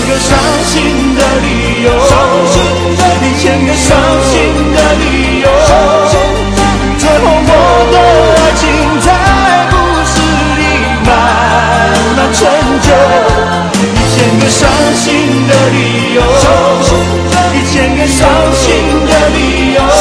个伤心的理由，一千个伤心的理由，最后我的爱情在故事里慢慢成就，一千个伤心的理由，一千个伤心的理由。